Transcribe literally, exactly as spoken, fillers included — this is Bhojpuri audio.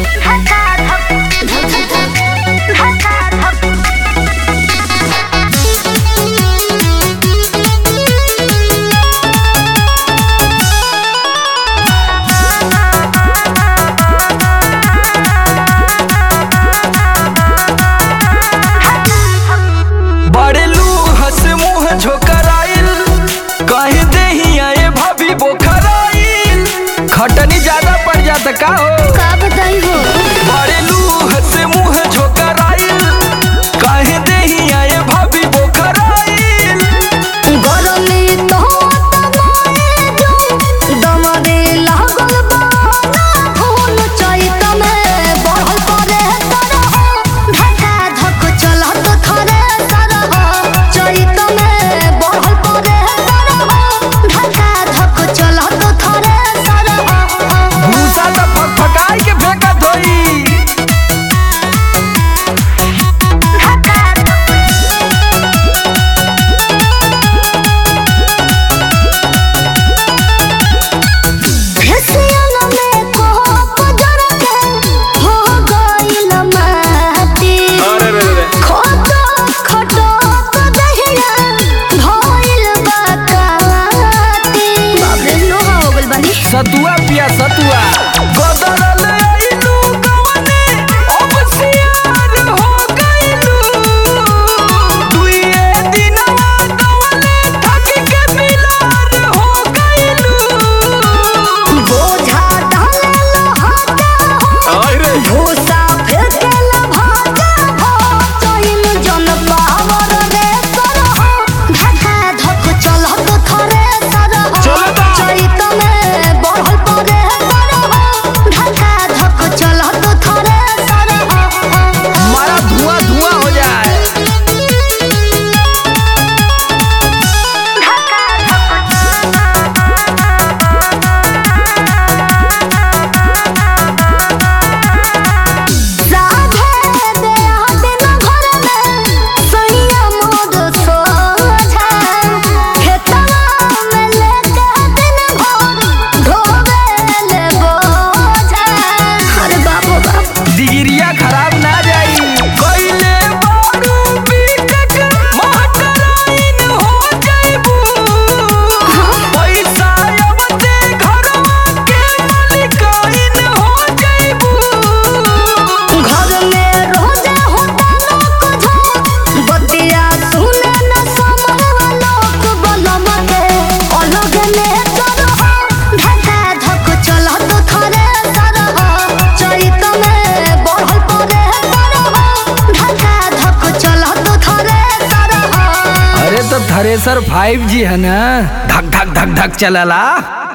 खटनी ज्यादा पड़ जाता का हो का बताई हो बड़े लूह से मुंह झोकराइल काहे देही आए भाभी बोखराइल गरमी तो तमाए जो दमरे लागल बाना फूल चैत में बढ़ल परे तरह धक्का धक चलत थरे सरह चैत में बढ़ल परे तरह धक्का धक चलत थरे भूसा तो फटफटाई के फेंकत होई सतुआ पिया सतुआ गोदरल आइलू गवने अब सियार हो गइलू दुइए दिनवा दवले थक के बिलार हो गइलू बोझा डालेला हाथा हो अरे भूसा फेंकेला भाजा हो चैन जन पावर रे सरह धक्का धक चलत थरे सरह चलता। चैत में बढ़ल परे सरह धक्का धक चलत थरे सरह हमारा धुआं धुआं हो जाए डिग्रिया खराब ना जाई कइले बारू बीटेक महतराइन हो जाइबू पैसा आवते घरवा के मालिकाइन हो जाइबू घर में रोजा होता लोक झोंक बतिया सुने न समरवा लोक बलम के अलग में चरह धक्का धक चलत थरे सरह चैत में बढ़ल परे सरह धक्का धक चलत थरे सरह अरे तो थ्रेसर फाइव जी है ना धक धक धक धक चलला।